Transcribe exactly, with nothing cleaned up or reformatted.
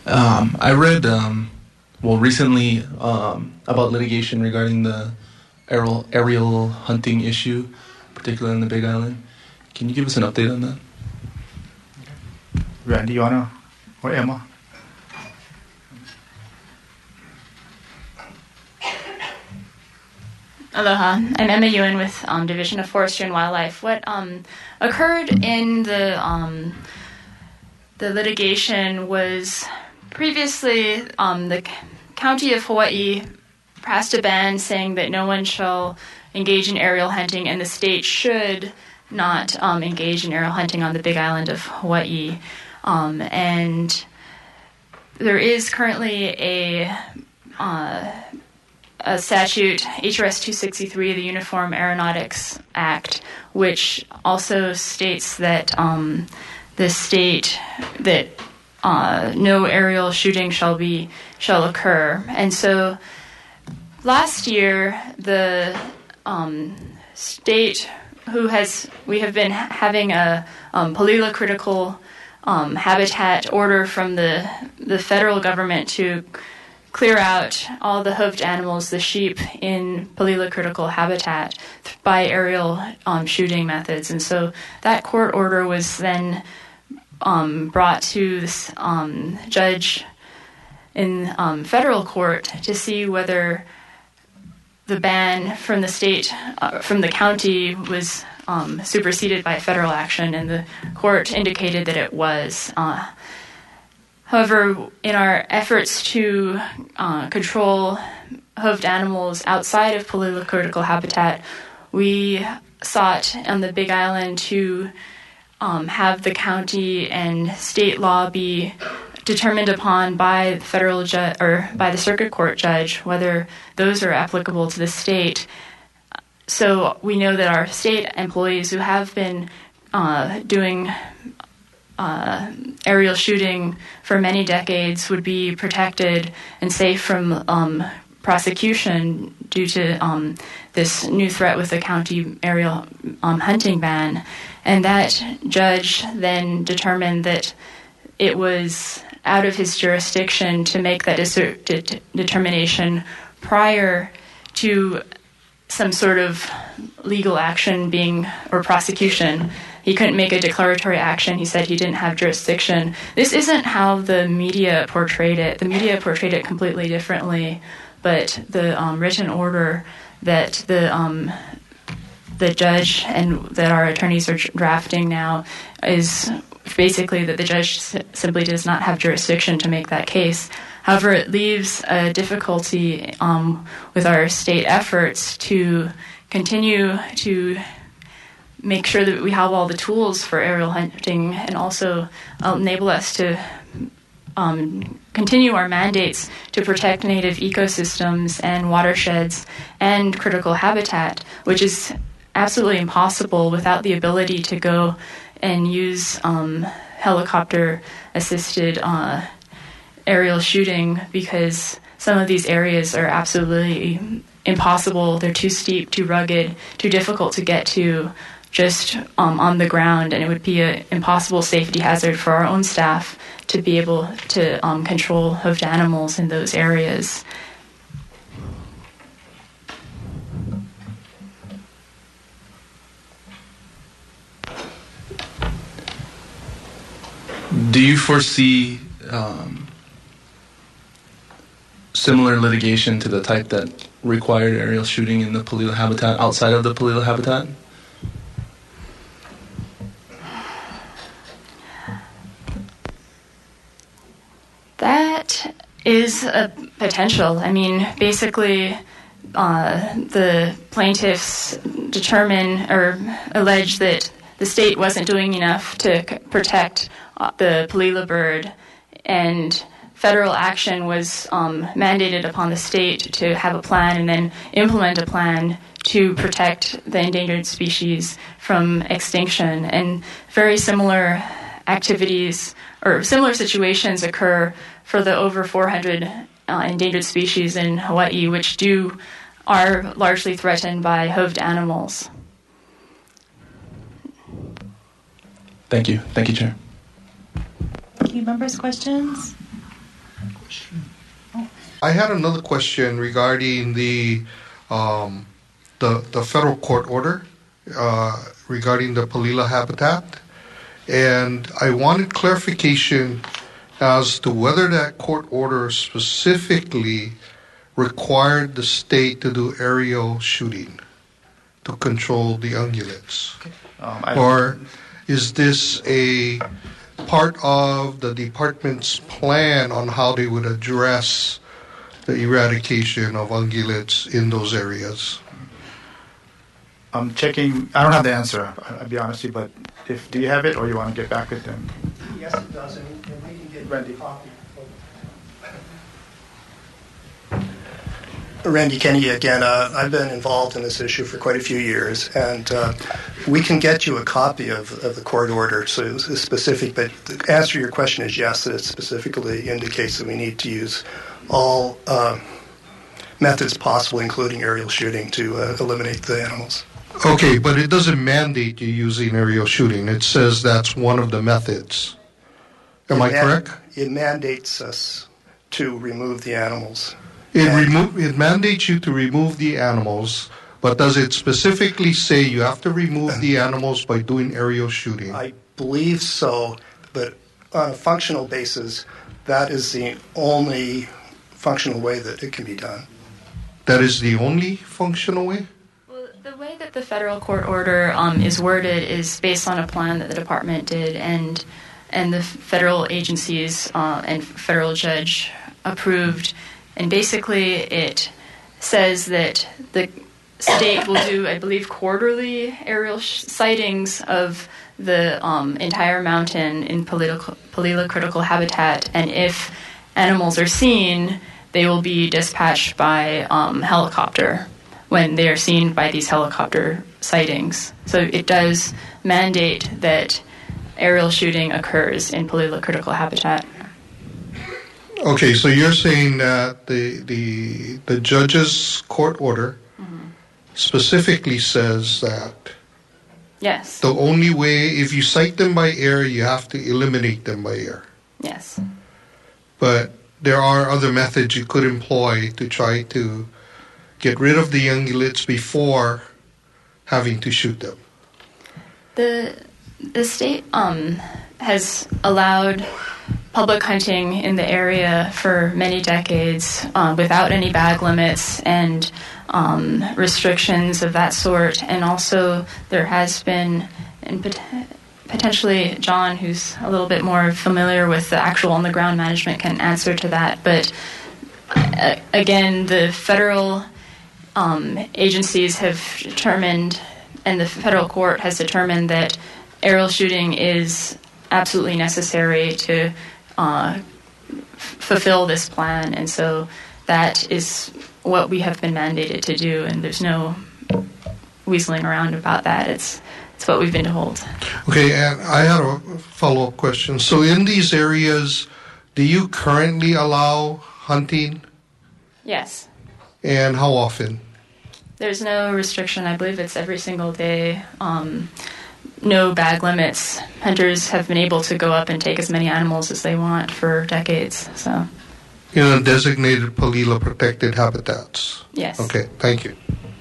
Um, I read, um, well, recently um, about litigation regarding the aerial, aerial hunting issue, particularly in the Big Island. Can you give us an update on that? Randy, you wanna, or Emma? Aloha, I'm Emma Ewan with um, Division of Forestry and Wildlife. What um, occurred in the um, the litigation was previously um, the c- County of Hawaii passed a ban saying that no one shall engage in aerial hunting, and the state should not um, engage in aerial hunting on the Big Island of Hawaii. Um, and there is currently a uh, a statute, H R S two sixty-three, the Uniform Aeronautics Act, which also states that um, the state that uh, no aerial shooting shall be shall occur. And so, last year, the um, state who has we have been ha- having a um, Palila critical um, habitat order from the the federal government to clear out all the hoofed animals, the sheep, in Palila critical habitat by aerial um, shooting methods. And so that court order was then um, brought to this um, judge in um, federal court to see whether the ban from the state, uh, from the county, was um, superseded by federal action, and the court indicated that it was. Uh, However, in our efforts to uh, control hoofed animals outside of Palila critical habitat, we sought on the Big Island to um, have the county and state law be determined upon by the federal judge or by the circuit court judge, whether those are applicable to the state. So we know that our state employees who have been uh, doing Uh, aerial shooting for many decades would be protected and safe from um, prosecution due to um, this new threat with the county aerial um, hunting ban. And that judge then determined that it was out of his jurisdiction to make that dis- de- determination prior to some sort of legal action being, or prosecution. He couldn't make a declaratory action. He said he didn't have jurisdiction. This isn't how the media portrayed it. The media portrayed it completely differently, but the um, written order that the um, the judge and that our attorneys are drafting now is basically that the judge simply does not have jurisdiction to make that case. However, it leaves a difficulty um, with our state efforts to continue to make sure that we have all the tools for aerial hunting, and also uh, enable us to um, continue our mandates to protect native ecosystems and watersheds and critical habitat, which is absolutely impossible without the ability to go and use um, helicopter-assisted uh, aerial shooting, because some of these areas are absolutely impossible. They're too steep, too rugged, too difficult to get to just um, on the ground, and it would be an impossible safety hazard for our own staff to be able to um, control hoofed animals in those areas. Do you foresee um, similar litigation to the type that required aerial shooting in the Palila habitat outside of the Palila habitat? That is a potential. I mean, basically, uh, the plaintiffs determine or allege that the state wasn't doing enough to c- protect uh, the Palila bird, and federal action was um, mandated upon the state to have a plan and then implement a plan to protect the endangered species from extinction. And very similar activities or similar situations occur for the over four hundred uh, endangered species in Hawaii, which do are largely threatened by hoofed animals. Thank you. Thank you, Chair. Thank you. Members, questions? I had another question regarding the um, the, the federal court order uh, regarding the Palila habitat, and I wanted clarification as to whether that court order specifically required the state to do aerial shooting to control the ungulates, Okay. Um, I- or is this a part of the department's plan on how they would address the eradication of ungulates in those areas? I'm checking. I don't have the answer. I- I'll be honest with you, but if do you have it, or you want to get back with them? Yes, it does, and and we can get Randy. a copy. Randy Kenny again. Uh, I've been involved in this issue for quite a few years, and uh, we can get you a copy of, of the court order, so it's specific, but the answer to your question is yes, that it specifically indicates that we need to use all uh, methods possible, including aerial shooting, to uh, eliminate the animals. Okay, but it doesn't mandate you using aerial shooting. It says that's one of the methods. Am I It man- correct? It mandates us to remove the animals. It And- remo- it mandates you to remove the animals, but does it specifically say you have to remove the animals by doing aerial shooting? I believe so, but on a functional basis, that is the only functional way that it can be done. That is the only functional way? Well, the way that the federal court order um, is worded is based on a plan that the department did, and and the federal agencies uh, and federal judge approved. And basically, it says that the state will do, I believe, quarterly aerial sh- sightings of the um, entire mountain in Palila, Palila critical habitat, and if animals are seen, they will be dispatched by um, helicopter when they are seen by these helicopter sightings. So it does mandate that aerial shooting occurs in Palila critical habitat. Okay, so you're saying that the the the judge's court order specifically says that Yes. the only way, if you sight them by air, you have to eliminate them by air. Yes. But there are other methods you could employ to try to get rid of the ungulates before having to shoot them. The the state um, has allowed public hunting in the area for many decades uh, without any bag limits and um, restrictions of that sort. And also there has been, and pot- potentially John, who's a little bit more familiar with the actual on-the-ground management, can answer to that. But uh, again, the federal um, agencies have determined, and the federal court has determined, that aerial shooting is absolutely necessary to uh, f- fulfill this plan, and so that is what we have been mandated to do, and there's no weaseling around about that. It's it's what we've been told. Okay, and I had a follow-up question. So in these areas, do you currently allow hunting, Yes. and how often? There's no restriction. I believe it's every single day. Um, no bag limits. Hunters have been able to go up and take as many animals as they want for decades. So, In a designated Palila protected habitats? yes. Okay, thank you.